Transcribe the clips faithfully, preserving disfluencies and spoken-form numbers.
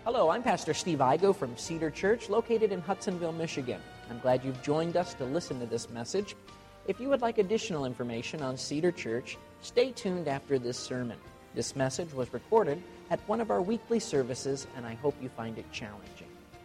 Hello, I'm Pastor Steve Igo from Cedar Church, located in Hudsonville, Michigan. I'm glad you've joined us to listen to this message. If you would like additional information on Cedar Church, stay tuned after this sermon. This message was recorded at one of our weekly services, and I hope you find it challenging.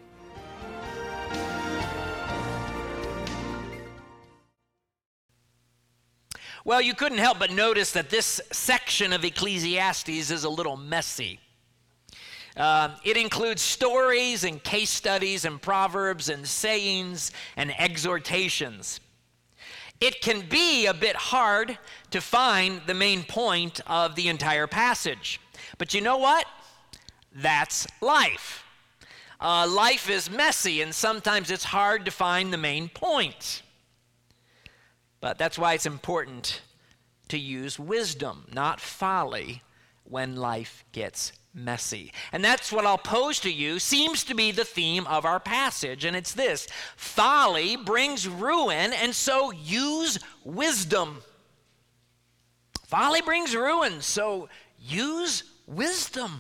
Well, you couldn't help but notice that this section of Ecclesiastes is a little messy. Uh, it includes stories and case studies and proverbs and sayings and exhortations. It can be a bit hard to find the main point of the entire passage. But you know what? That's life. Uh, life is messy, and sometimes it's hard to find the main point. But that's why it's important to use wisdom, not folly, when life gets messy. And that's what I'll pose to you seems to be the theme of our passage, and it's this: folly brings ruin, and so use wisdom. Folly brings ruin, so use wisdom.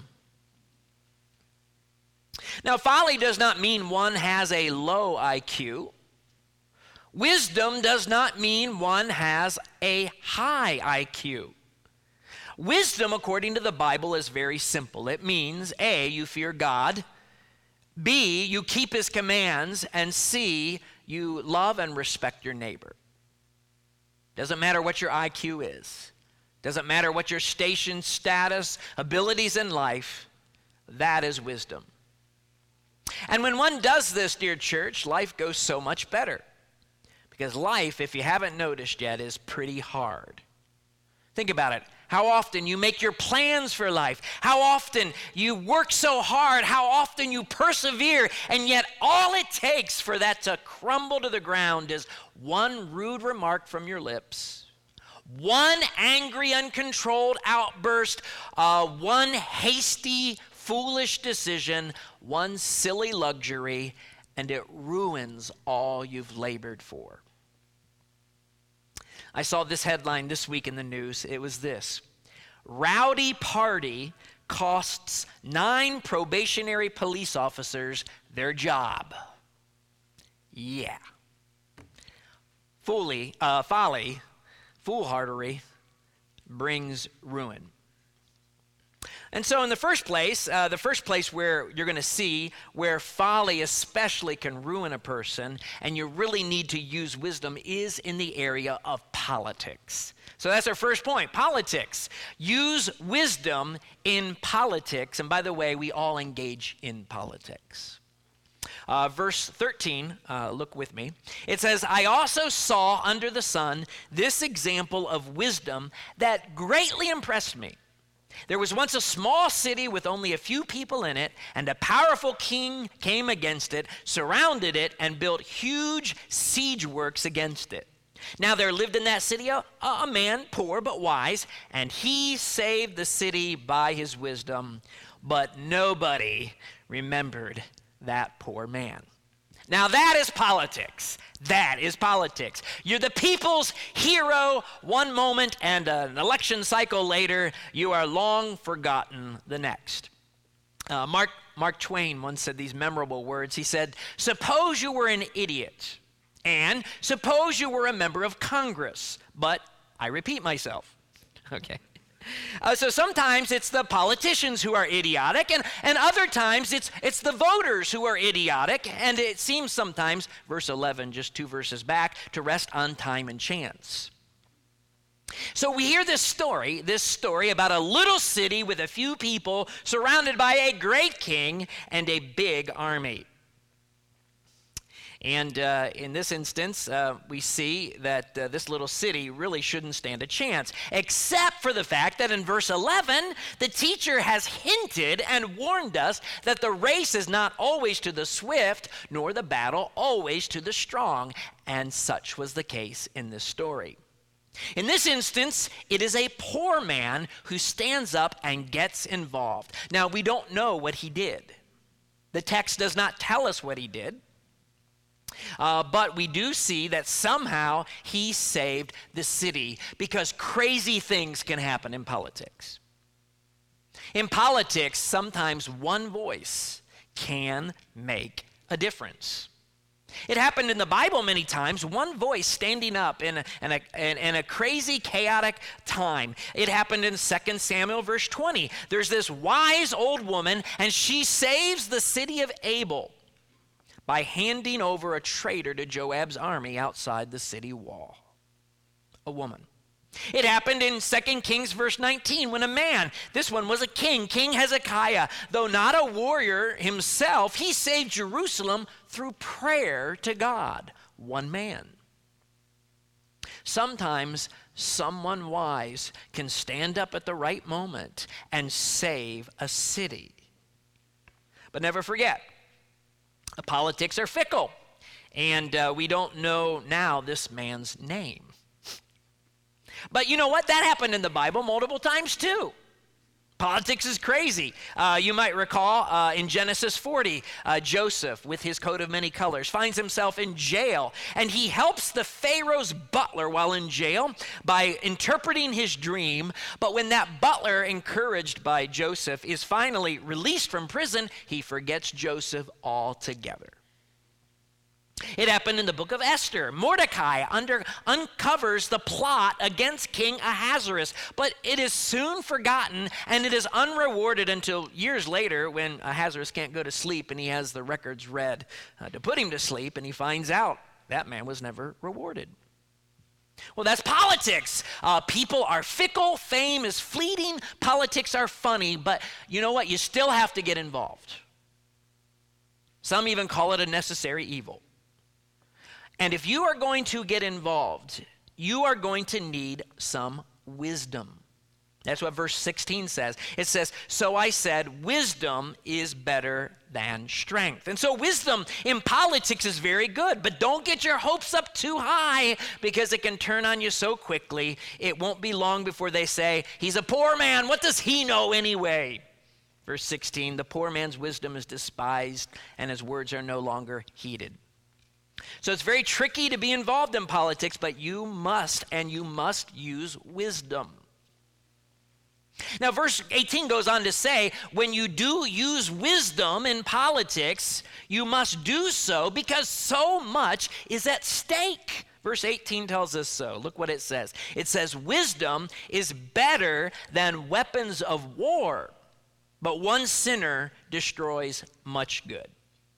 Now, folly does not mean one has a low I Q. Wisdom does not mean one has a high I Q. Wisdom, according to the Bible, is very simple. It means, A, you fear God, B, you keep his commands, and C, you love and respect your neighbor. Doesn't matter what your I Q is. Doesn't matter what your station, status, abilities in life. That is wisdom. And when one does this, dear church, life goes so much better. Because life, if you haven't noticed yet, is pretty hard. Think about it. How often you make your plans for life. How often you work so hard. How often you persevere. And yet all it takes for that to crumble to the ground is one rude remark from your lips, one angry, uncontrolled outburst, uh, one hasty, foolish decision, one silly luxury, and it ruins all you've labored for. I saw this headline this week in the news. It was this: rowdy party costs nine probationary police officers their job. Yeah. Folly, uh, folly, foolhardery brings ruin. And so in the first place, uh, the first place where you're going to see where folly especially can ruin a person, and you really need to use wisdom, is in the area of politics. So that's our first point, politics. Use wisdom in politics. And by the way, we all engage in politics. Uh, verse thirteen, uh, look with me. It says, I also saw under the sun this example of wisdom that greatly impressed me. There was once a small city with only a few people in it, and a powerful king came against it, surrounded it, and built huge siege works against it. Now there lived in that city a, a man, poor but wise, and he saved the city by his wisdom, but nobody remembered that poor man. Now that is politics. That is politics. You're the people's hero one moment, and an election cycle later, you are long forgotten the next. Uh, Mark, Mark Twain once said these memorable words. He said, suppose you were an idiot, and suppose you were a member of Congress, but I repeat myself. Okay. Uh, so sometimes it's the politicians who are idiotic, and, and other times it's it's the voters who are idiotic, and it seems sometimes, verse eleven, just two verses back, to rest on time and chance. So we hear this story, this story about a little city with a few people surrounded by a great king and a big army. And uh, in this instance, uh, we see that uh, this little city really shouldn't stand a chance, except for the fact that in verse eleven, the teacher has hinted and warned us that the race is not always to the swift, nor the battle always to the strong. And such was the case in this story. In this instance, it is a poor man who stands up and gets involved. Now, we don't know what he did. The text does not tell us what he did. Uh, but we do see that somehow he saved the city, because crazy things can happen in politics. In politics, sometimes one voice can make a difference. It happened in the Bible many times, one voice standing up in a, in, a, in, in a crazy, chaotic time. It happened in Second Samuel verse twenty. There's this wise old woman, and she saves the city of Abel by handing over a traitor to Joab's army outside the city wall. A woman. It happened in Second Kings verse nineteen when a man, this one was a king, King Hezekiah, though not a warrior himself, he saved Jerusalem through prayer to God. One man. Sometimes someone wise can stand up at the right moment and save a city. But never forget, politics are fickle, and uh, we don't know now this man's name. But you know what? That happened in the Bible multiple times too. Politics is crazy. Uh, you might recall uh, in Genesis forty, uh, Joseph, with his coat of many colors, finds himself in jail, and he helps the Pharaoh's butler while in jail by interpreting his dream. But when that butler, encouraged by Joseph, is finally released from prison, he forgets Joseph altogether. It happened in the book of Esther. Mordecai under, uncovers the plot against King Ahasuerus, but it is soon forgotten, and it is unrewarded until years later when Ahasuerus can't go to sleep and he has the records read uh, to put him to sleep, and he finds out that man was never rewarded. Well, that's politics. Uh, people are fickle, fame is fleeting, politics are funny, but you know what? You still have to get involved. Some even call it a necessary evil. And if you are going to get involved, you are going to need some wisdom. That's what verse sixteen says. It says, so I said, wisdom is better than strength. And so wisdom in politics is very good, but don't get your hopes up too high because it can turn on you so quickly. It won't be long before they say, he's a poor man. What does he know anyway? Verse sixteen, the poor man's wisdom is despised and his words are no longer heeded. So it's very tricky to be involved in politics, but you must, and you must use wisdom. Now, verse eighteen goes on to say, when you do use wisdom in politics, you must do so because so much is at stake. Verse eighteen tells us so. Look what it says. It says, wisdom is better than weapons of war, but one sinner destroys much good.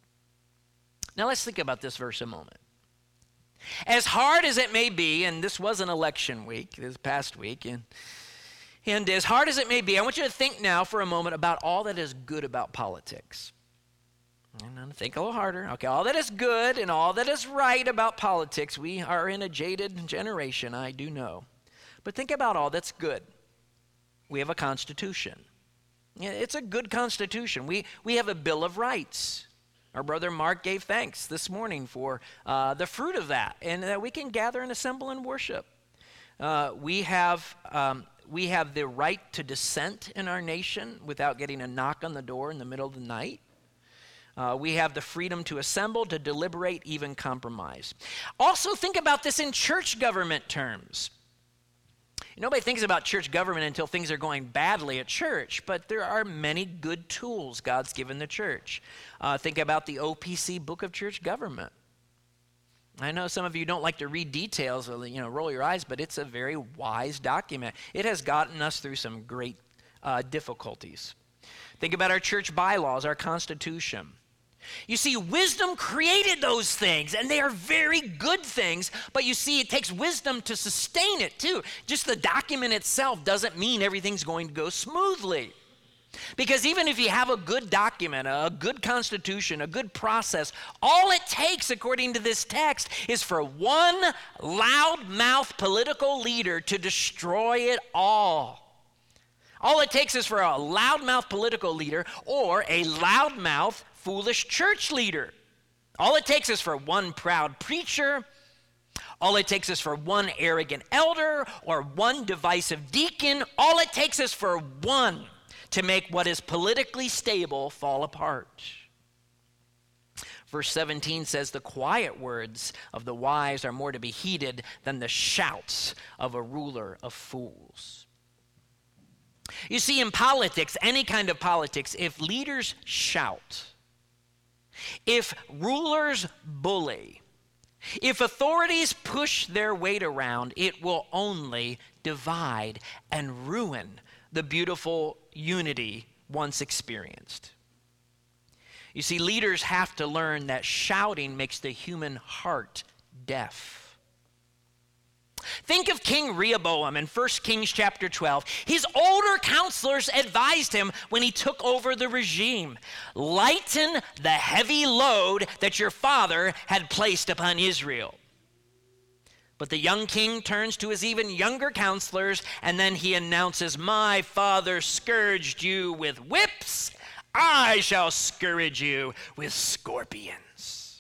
Now let's think about this verse a moment. As hard as it may be, and this was an election week, this past week, and, and as hard as it may be, I want you to think now for a moment about all that is good about politics. And think a little harder. Okay, all that is good and all that is right about politics. We are in a jaded generation, I do know. But think about all that's good. We have a constitution. It's a good constitution. We, we have a Bill of Rights. Our brother Mark gave thanks this morning for uh, the fruit of that, and that we can gather and assemble and worship. Uh, we have um, we have the right to dissent in our nation without getting a knock on the door in the middle of the night. Uh, we have the freedom to assemble, to deliberate, even compromise. Also, think about this in church government terms. Nobody thinks about church government until things are going badly at church, but there are many good tools God's given the church. Uh, think about the O P C Book of Church Government. I know some of you don't like to read details, or, you know, roll your eyes, but it's a very wise document. It has gotten us through some great uh, difficulties. Think about our church bylaws, our constitution. You see, wisdom created those things, and they are very good things, but you see, it takes wisdom to sustain it too. Just the document itself doesn't mean everything's going to go smoothly. Because even if you have a good document, a good constitution, a good process, all it takes, according to this text, is for one loudmouth political leader to destroy it all. All it takes is for a loudmouth political leader or a loudmouth foolish church leader. All it takes is for one proud preacher. All it takes is for one arrogant elder or one divisive deacon. All it takes is for one to make what is politically stable fall apart. Verse seventeen says, the quiet words of the wise are more to be heeded than the shouts of a ruler of fools. You see, in politics, any kind of politics, if leaders shout, If rulers bully, if authorities push their weight around, it will only divide and ruin the beautiful unity once experienced. You see, leaders have to learn that shouting makes the human heart deaf. Think of King Rehoboam in First Kings chapter twelve. His older counselors advised him when he took over the regime, lighten the heavy load that your father had placed upon Israel. But the young king turns to his even younger counselors, and then he announces, my father scourged you with whips. I shall scourge you with scorpions.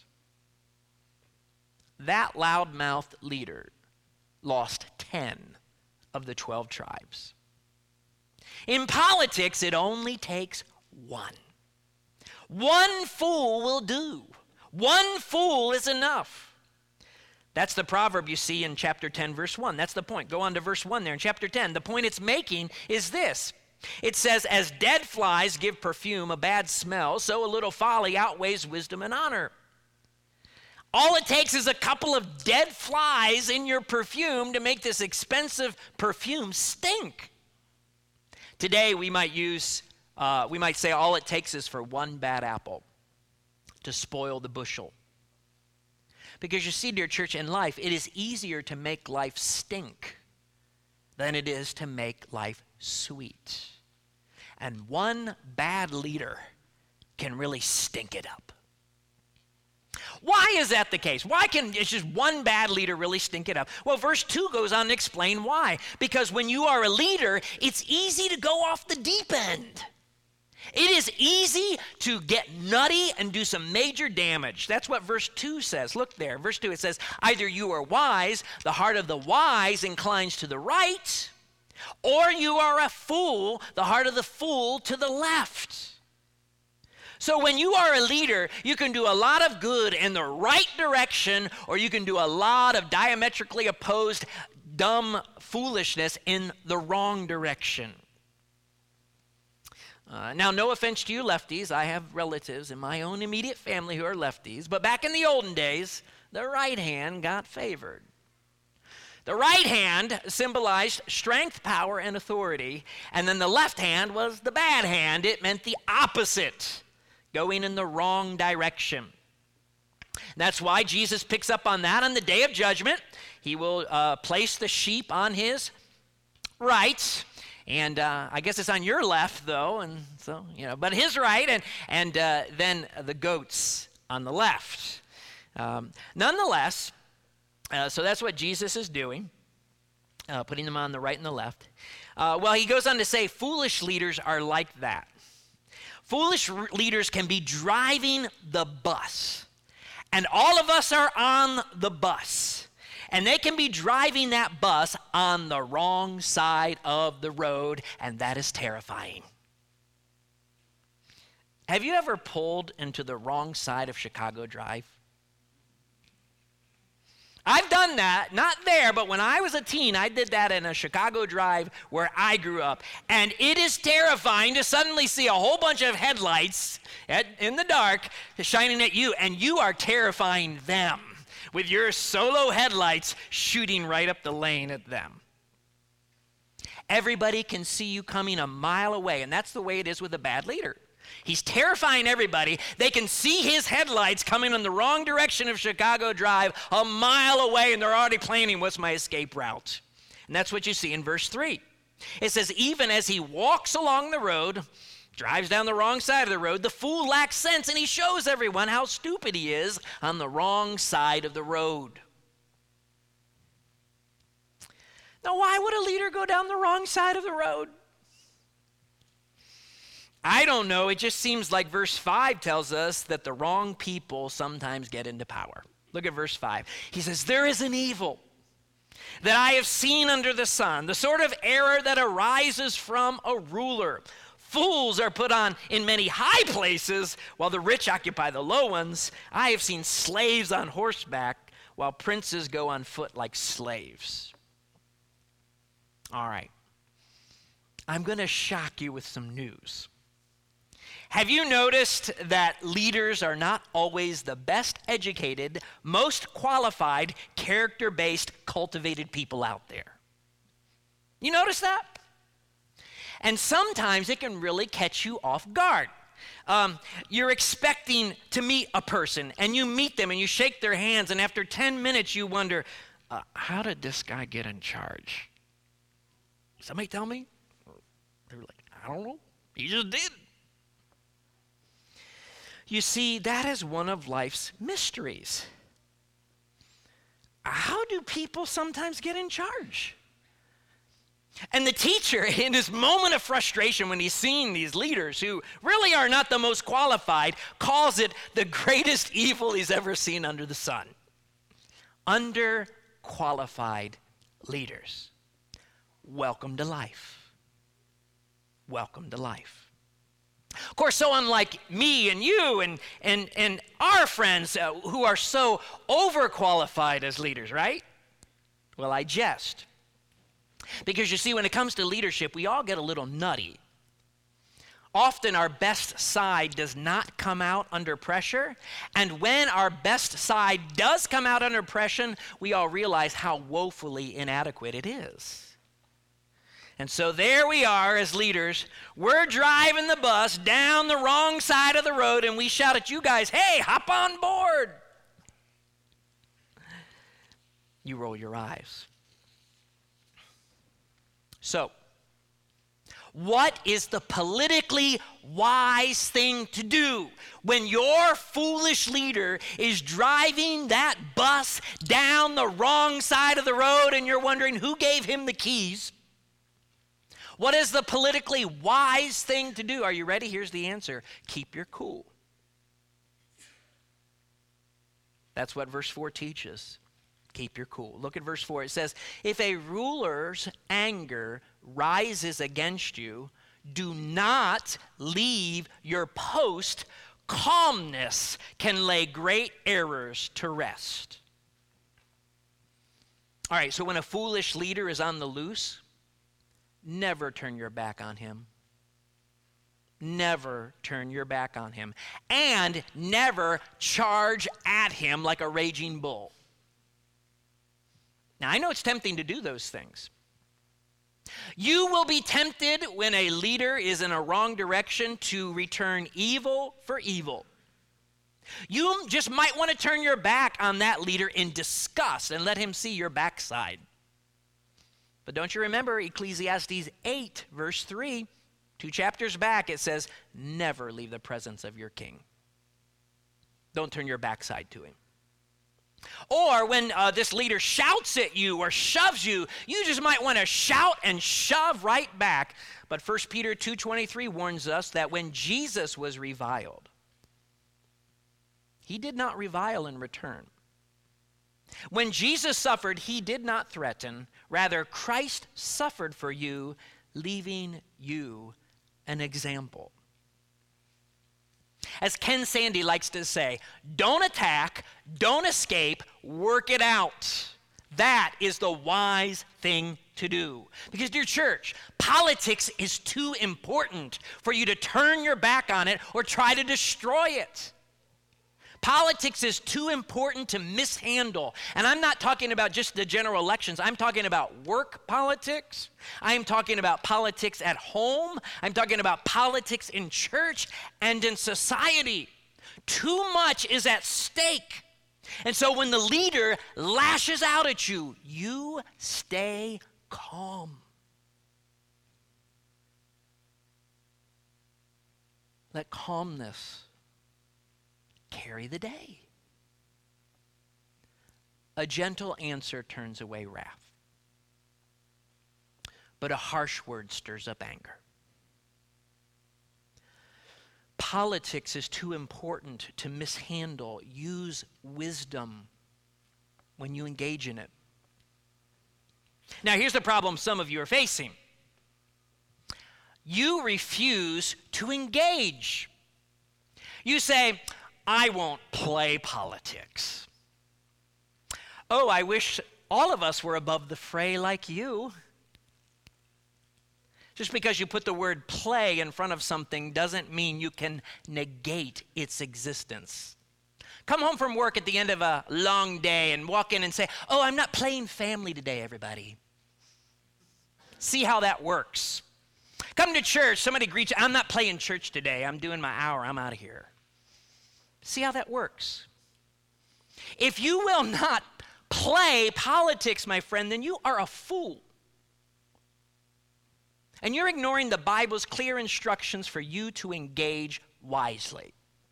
That loudmouthed leader lost ten of the twelve tribes. In politics, it only takes one. One fool will do. One fool is enough. That's the proverb you see in chapter ten, verse one. That's the point. Go on to verse one there in chapter ten. The point it's making is this. It says, as dead flies give perfume a bad smell, so a little folly outweighs wisdom and honor. All it takes is a couple of dead flies in your perfume to make this expensive perfume stink. Today we might use, uh, we might say all it takes is for one bad apple to spoil the bushel. Because you see, dear church, in life, it is easier to make life stink than it is to make life sweet. And one bad leader can really stink it up. Why is that the case? Why can it's just one bad leader really stink it up? Well, verse two goes on to explain why. Because when you are a leader, it's easy to go off the deep end. It is easy to get nutty and do some major damage. That's what verse two says. Look there. Verse two, it says, either you are wise, the heart of the wise inclines to the right, or you are a fool, the heart of the fool to the left. So when you are a leader, you can do a lot of good in the right direction, or you can do a lot of diametrically opposed, dumb foolishness in the wrong direction. Uh, now, no offense to you lefties. I have relatives in my own immediate family who are lefties. But back in the olden days, the right hand got favored. The right hand symbolized strength, power, and authority. And then the left hand was the bad hand. It meant the opposite, going in the wrong direction. That's why Jesus picks up on that on the day of judgment. He will uh, place the sheep on his right. And uh, I guess it's on your left, though, and so, you know, but his right, and, and uh, then the goats on the left. Um, nonetheless, uh, so that's what Jesus is doing, uh, putting them on the right and the left. Uh, well, he goes on to say, foolish leaders are like that. Foolish r- leaders can be driving the bus, and all of us are on the bus. And they can be driving that bus on the wrong side of the road, and that is terrifying. Have you ever pulled into the wrong side of Chicago Drive? I've done that, not there, but when I was a teen, I did that in a Chicago Drive where I grew up. And it is terrifying to suddenly see a whole bunch of headlights at, in the dark shining at you, and you are terrifying them with your solo headlights shooting right up the lane at them. Everybody can see you coming a mile away, and that's the way it is with a bad leader. He's terrifying everybody. They can see his headlights coming in the wrong direction of Chicago Drive a mile away, and they're already planning what's my escape route. And that's what you see in verse three. It says, even as he walks along the road, drives down the wrong side of the road, the fool lacks sense, and he shows everyone how stupid he is on the wrong side of the road. Now, why would a leader go down the wrong side of the road? I don't know. It just seems like verse five tells us that the wrong people sometimes get into power. Look at verse five. He says, there is an evil that I have seen under the sun, the sort of error that arises from a ruler. Fools are put on in many high places, while the rich occupy the low ones. I have seen slaves on horseback, while princes go on foot like slaves. All right. I'm going to shock you with some news. Have you noticed that leaders are not always the best educated, most qualified, character-based, cultivated people out there? You notice that? And sometimes it can really catch you off guard. Um, you're expecting to meet a person, and you meet them, and you shake their hands, and after ten minutes you wonder, uh, how did this guy get in charge? Somebody tell me? They're like, I don't know. He just did. You see, that is one of life's mysteries. How do people sometimes get in charge? And the teacher, in his moment of frustration when he's seeing these leaders who really are not the most qualified, calls it the greatest evil he's ever seen under the sun. Underqualified leaders. Welcome to life. Welcome to life. Of course, so unlike me and you and, and, and our friends uh, who are so overqualified as leaders, right? Well, I jest. Because you see, when it comes to leadership, we all get a little nutty. Often our best side does not come out under pressure. And when our best side does come out under pressure, we all realize how woefully inadequate it is. And so there we are as leaders. We're driving the bus down the wrong side of the road, and we shout at you guys, hey, hop on board. You roll your eyes. So, what is the politically wise thing to do when your foolish leader is driving that bus down the wrong side of the road and you're wondering who gave him the keys? What is the politically wise thing to do? Are you ready? Here's the answer. Keep your cool. That's what verse four teaches. Keep your cool. Look at verse four. It says, if a ruler's anger rises against you, do not leave your post. Calmness can lay great errors to rest. All right, so when a foolish leader is on the loose, never turn your back on him. Never turn your back on him. And never charge at him like a raging bull. Now, I know it's tempting to do those things. You will be tempted when a leader is in a wrong direction to return evil for evil. You just might want to turn your back on that leader in disgust and let him see your backside. But don't you remember Ecclesiastes eight, verse three, two chapters back, it says, never leave the presence of your king. Don't turn your backside to him. Or when uh, this leader shouts at you or shoves you, you just might want to shout and shove right back. But First Peter two twenty-three warns us that when Jesus was reviled, he did not revile in return. When Jesus suffered, he did not threaten. Rather, Christ suffered for you, leaving you an example. As Ken Sande likes to say, don't attack, don't escape, work it out. That is the wise thing to do. Because, dear church, politics is too important for you to turn your back on it or try to destroy it. Politics is too important to mishandle. And I'm not talking about just the general elections. I'm talking about work politics. I'm talking about politics at home. I'm talking about politics in church and in society. Too much is at stake. And so when the leader lashes out at you, you stay calm. Let calmness carry the day. A gentle answer turns away wrath, but a harsh word stirs up anger. Politics is too important to mishandle. Use wisdom when you engage in it. Now, here's the problem some of you are facing. You refuse to engage. You say, I won't play politics. Oh, I wish all of us were above the fray like you. Just because you put the word play in front of something doesn't mean you can negate its existence. Come home from work at the end of a long day and walk in and say, oh, I'm not playing family today, everybody. See how that works. Come to church, somebody greets you, I'm not playing church today. I'm doing my hour, I'm out of here. See how that works. If you will not play politics, my friend, then you are a fool. And you're ignoring the Bible's clear instructions for you to engage wisely.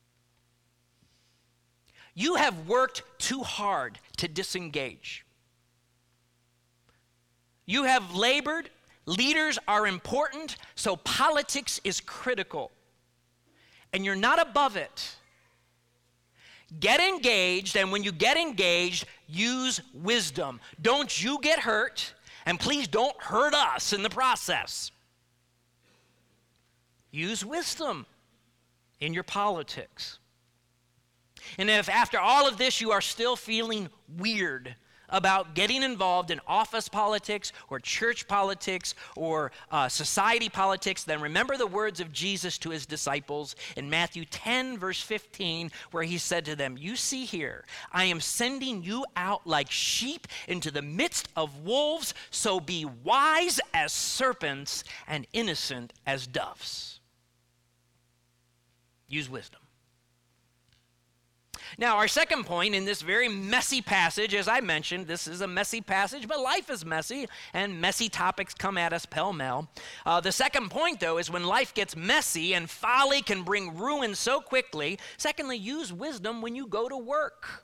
You have worked too hard to disengage. You have labored. Leaders are important, so politics is critical. And you're not above it. Get engaged, and when you get engaged, use wisdom. Don't you get hurt, and please don't hurt us in the process. Use wisdom in your politics. And if after all of this you are still feeling weird about getting involved in office politics or church politics or uh, society politics, then remember the words of Jesus to his disciples in Matthew ten, verse fifteen, where he said to them, you see here, I am sending you out like sheep into the midst of wolves, so be wise as serpents and innocent as doves. Use wisdom. Now, our second point in this very messy passage, as I mentioned, this is a messy passage, but life is messy, and messy topics come at us pell-mell. Uh, the second point, though, is when life gets messy and folly can bring ruin so quickly, secondly, use wisdom when you go to work.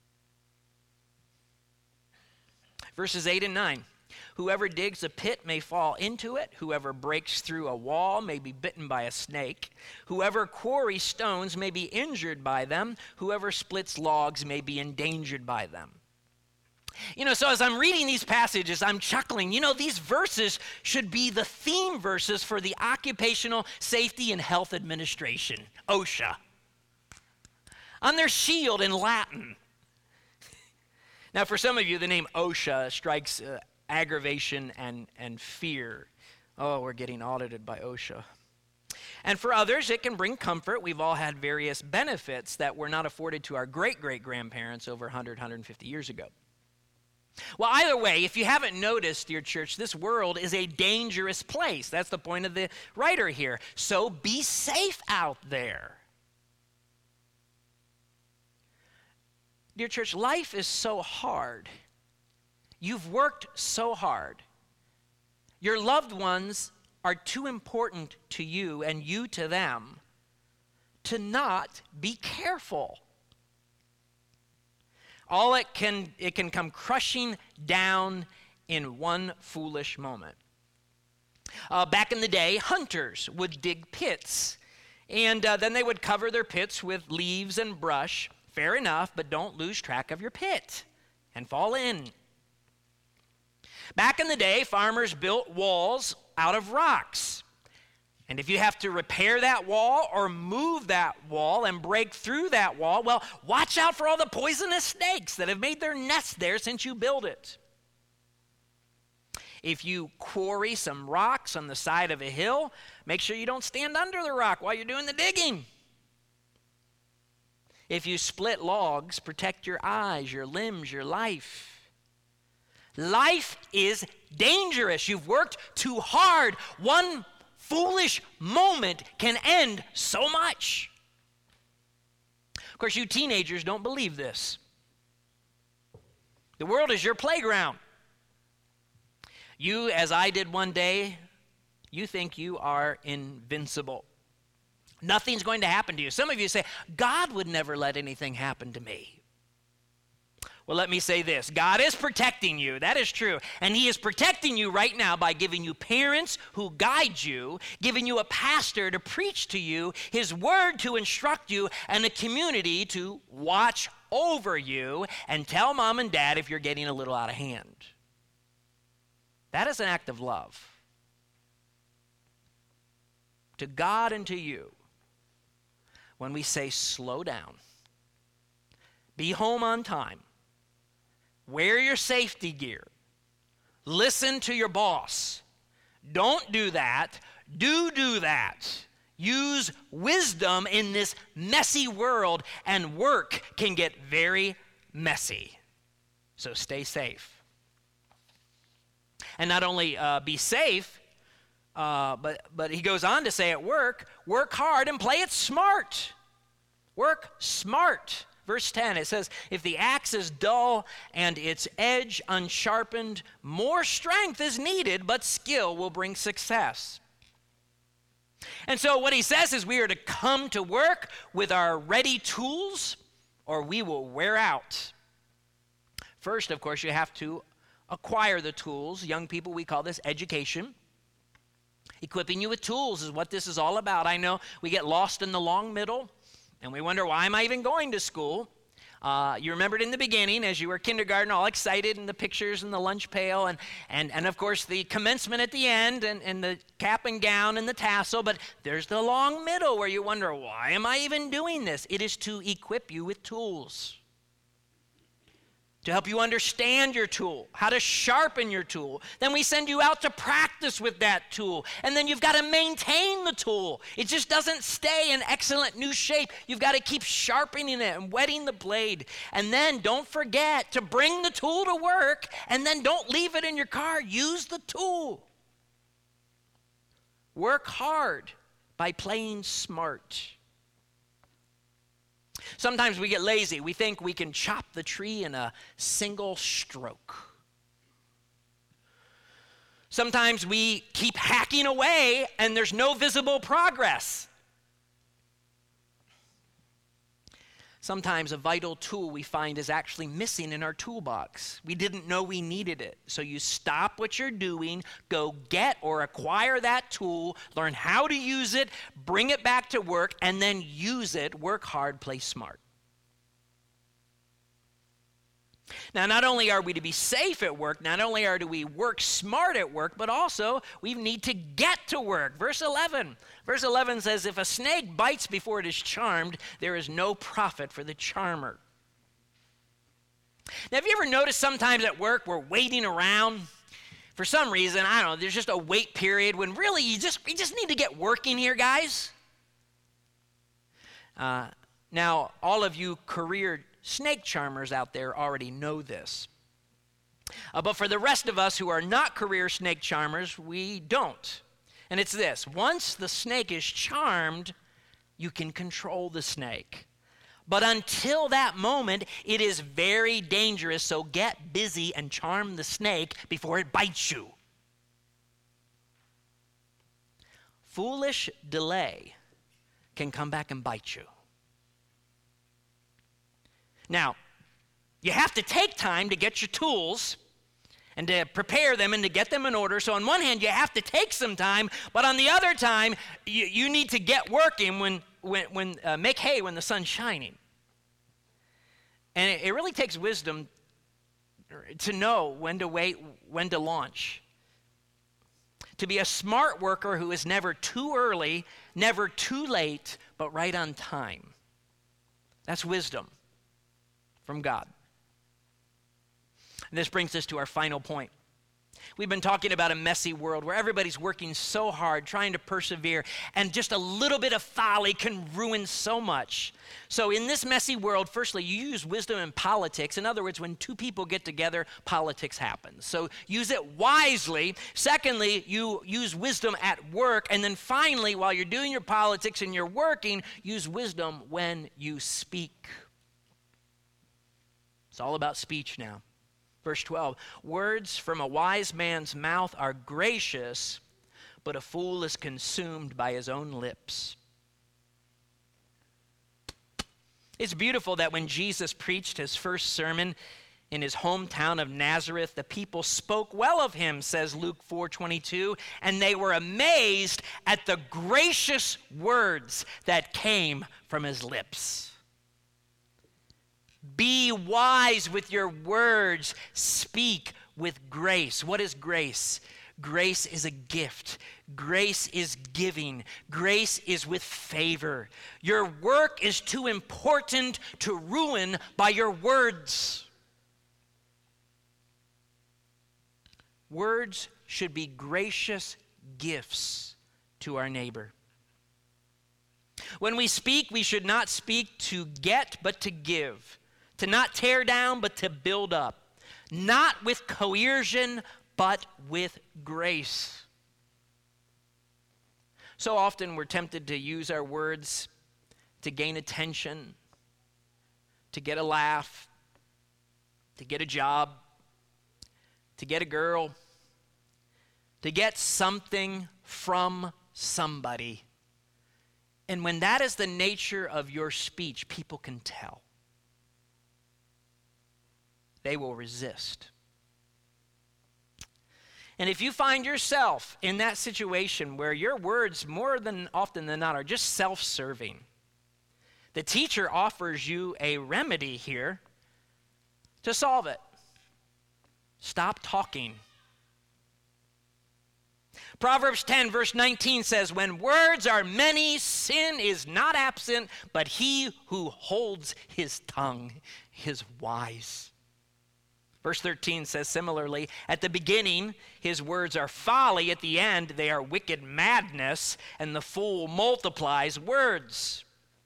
Verses eight and nine. Whoever digs a pit may fall into it. Whoever breaks through a wall may be bitten by a snake. Whoever quarries stones may be injured by them. Whoever splits logs may be endangered by them. You know, so as I'm reading these passages, I'm chuckling. You know, these verses should be the theme verses for the Occupational Safety and Health Administration, OSHA, on their shield in Latin. Now, for some of you, the name OSHA strikes uh, aggravation and, and fear. Oh, we're getting audited by OSHA. And for others, it can bring comfort. We've all had various benefits that were not afforded to our great-great-grandparents over one hundred, one hundred fifty years ago. Well, either way, if you haven't noticed, dear church, this world is a dangerous place. That's the point of the writer here. So be safe out there. Dear church, life is so hard. You've worked so hard. Your loved ones are too important to you and you to them to not be careful. All it can, it can come crushing down in one foolish moment. Uh, back in the day, hunters would dig pits, and uh, then they would cover their pits with leaves and brush. Fair enough, but don't lose track of your pit and fall in. Back in the day, farmers built walls out of rocks. And if you have to repair that wall or move that wall and break through that wall, well, watch out for all the poisonous snakes that have made their nest there since you built it. If you quarry some rocks on the side of a hill, make sure you don't stand under the rock while you're doing the digging. If you split logs, protect your eyes, your limbs, your life. Life is dangerous. You've worked too hard. One foolish moment can end so much. Of course, you teenagers don't believe this. The world is your playground. You, as I did one day, you think you are invincible. Nothing's going to happen to you. Some of you say, God would never let anything happen to me. Well, let me say this. God is protecting you. That is true. And he is protecting you right now by giving you parents who guide you, giving you a pastor to preach to you, his word to instruct you, and a community to watch over you and tell mom and dad if you're getting a little out of hand. That is an act of love. To God and to you, when we say slow down, be home on time, wear your safety gear, listen to your boss, Don't do that. Do do that. Use wisdom in this messy world, and work can get very messy. So stay safe. And not only uh, be safe, uh, but, but he goes on to say at work, work hard and play it smart. Work smart. Verse ten, it says, if the axe is dull and its edge unsharpened, more strength is needed, but skill will bring success. And so what he says is we are to come to work with our ready tools, or we will wear out. First, of course, you have to acquire the tools. Young people, we call this education. Equipping you with tools is what this is all about. I know we get lost in the long middle, and we wonder, why am I even going to school? Uh, you remembered in the beginning, as you were kindergarten, all excited, and the pictures and the lunch pail, and, and, and of course the commencement at the end, and, and the cap and gown and the tassel, but there's the long middle where you wonder, why am I even doing this? It is to equip you with tools, to help you understand your tool, how to sharpen your tool. Then we send you out to practice with that tool. And then you've got to maintain the tool. It just doesn't stay in excellent new shape. You've got to keep sharpening it and whetting the blade. And then don't forget to bring the tool to work, and then don't leave it in your car. Use the tool. Work hard by playing smart. Sometimes we get lazy. We think we can chop the tree in a single stroke. Sometimes we keep hacking away and there's no visible progress. Sometimes a vital tool we find is actually missing in our toolbox. We didn't know we needed it. So you stop what you're doing, go get or acquire that tool, learn how to use it, bring it back to work, and then use it. Work hard, play smart. Now, not only are we to be safe at work, not only are do we work smart at work, but also we need to get to work. Verse eleven. Verse eleven says, if a snake bites before it is charmed, there is no profit for the charmer. Now, have you ever noticed sometimes at work we're waiting around? For some reason, I don't know, there's just a wait period when really you just, you just need to get working here, guys. Uh, now, all of you career snake charmers out there already know this. Uh, but for the rest of us who are not career snake charmers, we don't. And it's this: once the snake is charmed, you can control the snake. But until that moment, it is very dangerous, so get busy and charm the snake before it bites you. Foolish delay can come back and bite you. Now, you have to take time to get your tools and to prepare them and to get them in order. So on one hand, you have to take some time, but on the other time, you, you need to get working when, when, when uh, make hay when the sun's shining. And it, it really takes wisdom to know when to wait, when to launch. To be a smart worker who is never too early, never too late, but right on time. That's wisdom from God. And this brings us to our final point. We've been talking about a messy world where everybody's working so hard, trying to persevere, and just a little bit of folly can ruin so much. So in this messy world, firstly, you use wisdom in politics. In other words, when two people get together, politics happens. So use it wisely. Secondly, you use wisdom at work. And then finally, while you're doing your politics and you're working, use wisdom when you speak. It's all about speech now. Verse twelve, words from a wise man's mouth are gracious, but a fool is consumed by his own lips. It's beautiful that when Jesus preached his first sermon in his hometown of Nazareth, the people spoke well of him, says Luke four twenty-two, and they were amazed at the gracious words that came from his lips. Be wise with your words. Speak with grace. What is grace? Grace is a gift. Grace is giving. Grace is with favor. Your work is too important to ruin by your words. Words should be gracious gifts to our neighbor. When we speak, we should not speak to get, but to give. To not tear down, but to build up. Not with coercion, but with grace. So often we're tempted to use our words to gain attention, to get a laugh, to get a job, to get a girl, to get something from somebody. And when that is the nature of your speech, people can tell. They will resist. And if you find yourself in that situation where your words more than often than not are just self-serving, the teacher offers you a remedy here to solve it. Stop talking. Proverbs ten verse nineteen says, when words are many, sin is not absent, but he who holds his tongue is wise. Verse thirteen says similarly, at the beginning his words are folly, at the end they are wicked madness, and the fool multiplies words.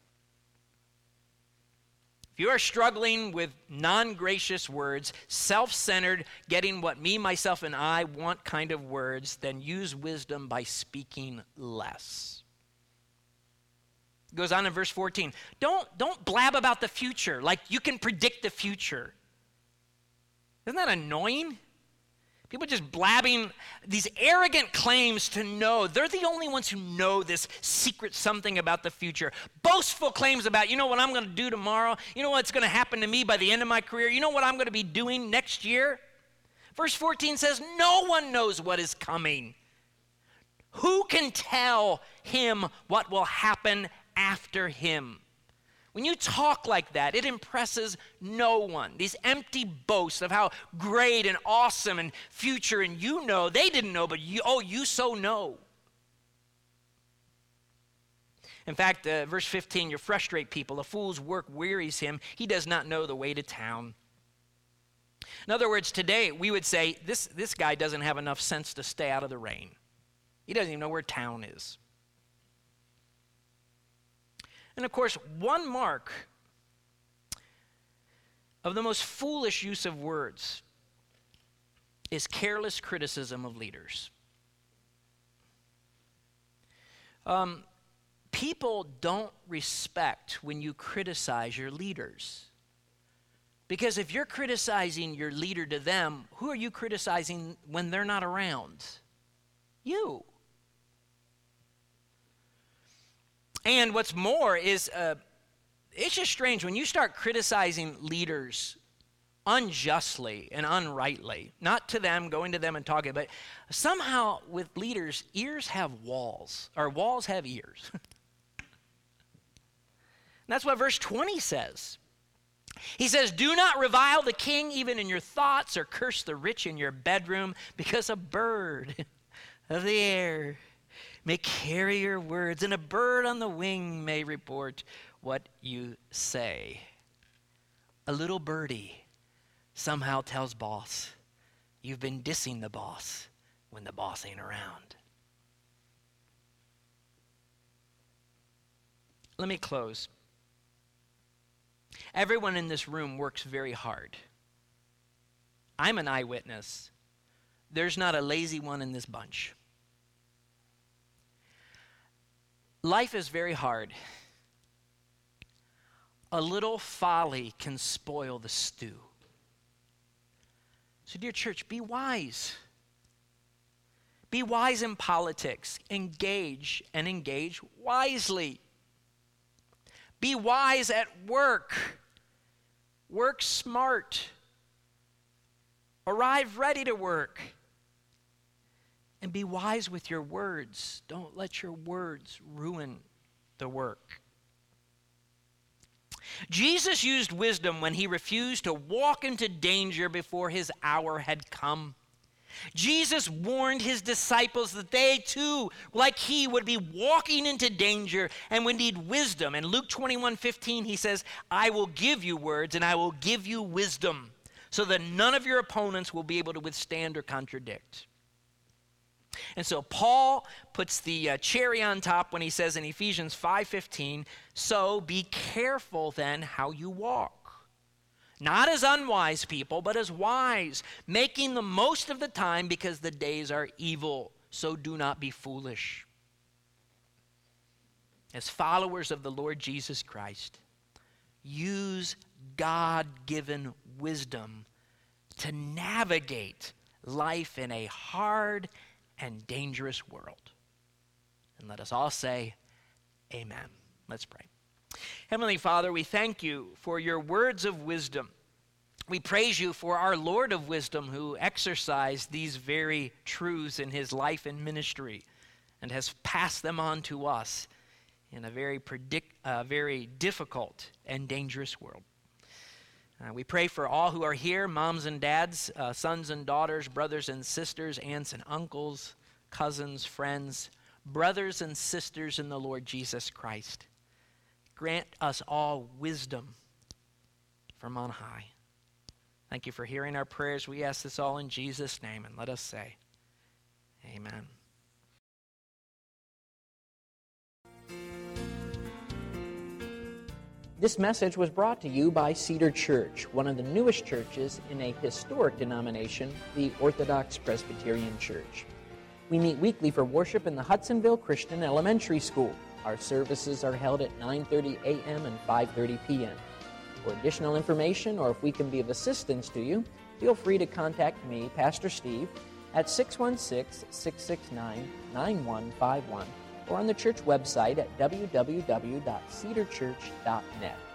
If you are struggling with non-gracious words, self-centered, getting what me, myself, and I want kind of words, then use wisdom by speaking less. It goes on in verse fourteen. Don't, don't blab about the future like you can predict the future. Isn't that annoying? People just blabbing these arrogant claims to know. They're the only ones who know this secret something about the future. Boastful claims about, you know what I'm going to do tomorrow? You know what's going to happen to me by the end of my career? You know what I'm going to be doing next year? Verse fourteen says, no one knows what is coming. Who can tell him what will happen after him? When you talk like that, it impresses no one. These empty boasts of how great and awesome and future and you know, they didn't know, but you, oh, you so know. In fact, uh, verse fifteen, you frustrate people. A fool's work wearies him. He does not know the way to town. In other words, today we would say, this, this guy doesn't have enough sense to stay out of the rain. He doesn't even know where town is. And of course, one mark of the most foolish use of words is careless criticism of leaders. Um, people don't respect when you criticize your leaders. Because if you're criticizing your leader to them, who are you criticizing when they're not around? You. And what's more is, uh, it's just strange when you start criticizing leaders unjustly and unrightly, not to them, going to them and talking, but somehow with leaders, ears have walls, or walls have ears. And that's what verse twenty says. He says, do not revile the king even in your thoughts, or curse the rich in your bedroom, because a bird of the air may carry your words, and a bird on the wing may report what you say. A little birdie somehow tells boss, you've been dissing the boss when the boss ain't around. Let me close. Everyone in this room works very hard. I'm an eyewitness. There's not a lazy one in this bunch. Life is very hard. A little folly can spoil the stew. So, dear church, be wise. Be wise in politics. Engage and engage wisely. Be wise at work. Work smart. Arrive ready to work. And be wise with your words. Don't let your words ruin the work. Jesus used wisdom when he refused to walk into danger before his hour had come. Jesus warned his disciples that they too, like he, would be walking into danger and would need wisdom. In Luke twenty-one fifteen, he says, I will give you words and I will give you wisdom, so that none of your opponents will be able to withstand or contradict. And so Paul puts the uh, cherry on top when he says in Ephesians five fifteen, so be careful then how you walk. Not as unwise people, but as wise, making the most of the time because the days are evil. So do not be foolish. As followers of the Lord Jesus Christ, use God-given wisdom to navigate life in a hard and dangerous world. And let us all say, amen. Let's pray. Heavenly Father, we thank you for your words of wisdom. We praise you for our Lord of wisdom who exercised these very truths in his life and ministry and has passed them on to us in a very predict, uh, very difficult and dangerous world. Uh, we pray for all who are here, moms and dads, uh, sons and daughters, brothers and sisters, aunts and uncles, cousins, friends, brothers and sisters in the Lord Jesus Christ. Grant us all wisdom from on high. Thank you for hearing our prayers. We ask this all in Jesus' name, and let us say, amen. This message was brought to you by Cedar Church, one of the newest churches in a historic denomination, the Orthodox Presbyterian Church. We meet weekly for worship in the Hudsonville Christian Elementary School. Our services are held at nine thirty a.m. and five thirty p.m. For additional information, or if we can be of assistance to you, feel free to contact me, Pastor Steve, at six one six, six six nine, nine one five one or on the church website at w w w dot cedar church dot net.